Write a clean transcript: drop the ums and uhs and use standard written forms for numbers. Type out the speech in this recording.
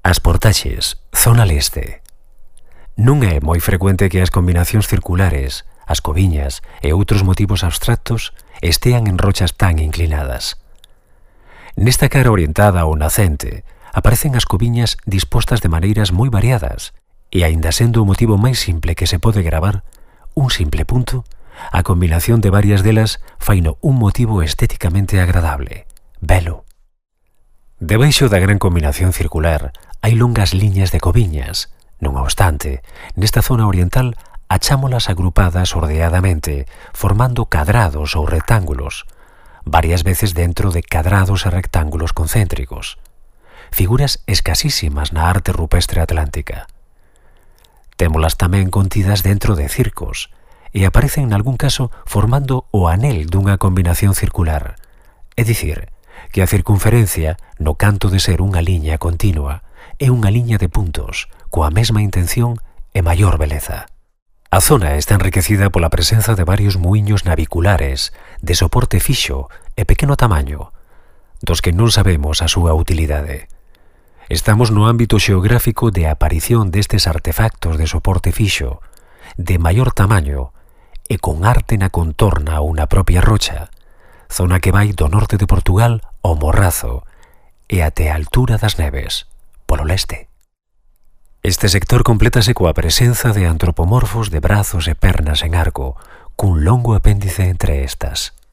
As portaxes, zona leste. Non é moi frecuente que as combinacións circulares, as coviñas e outros motivos abstractos estean en rochas tan inclinadas. Nesta cara orientada ao nacente aparecen as coviñas dispostas de maneiras moi variadas e, aínda sendo o motivo máis simple que se pode gravar, un simple punto, a combinación de varias delas faino un motivo estéticamente agradable, belo. Debaixo da gran combinación circular hai longas liñas de coviñas. Non obstante, nesta zona oriental achámolas agrupadas ordeadamente, formando cadrados ou rectángulos, varias veces dentro de cadrados e rectángulos concéntricos, figuras escasísimas na arte rupestre atlántica. Témolas tamén contidas dentro de circos, e aparecen nalgún caso formando o anel dunha combinación circular, é dicir, que a circunferencia, no canto de ser unha liña continua, é unha liña de puntos, coa mesma intención e maior beleza. A zona está enriquecida pola presenza de varios muiños naviculares, de soporte fixo e pequeno tamaño, dos que non sabemos a súa utilidade. Estamos no ámbito xeográfico de aparición destes artefactos de soporte fixo, de maior tamaño e con arte na contorna ou na propia rocha, zona que vai do norte de Portugal ao Morrazo e até a altura das Neves, polo leste. Este sector complétase coa presenza de antropomorfos de brazos e pernas en arco, cun longo apéndice entre estas.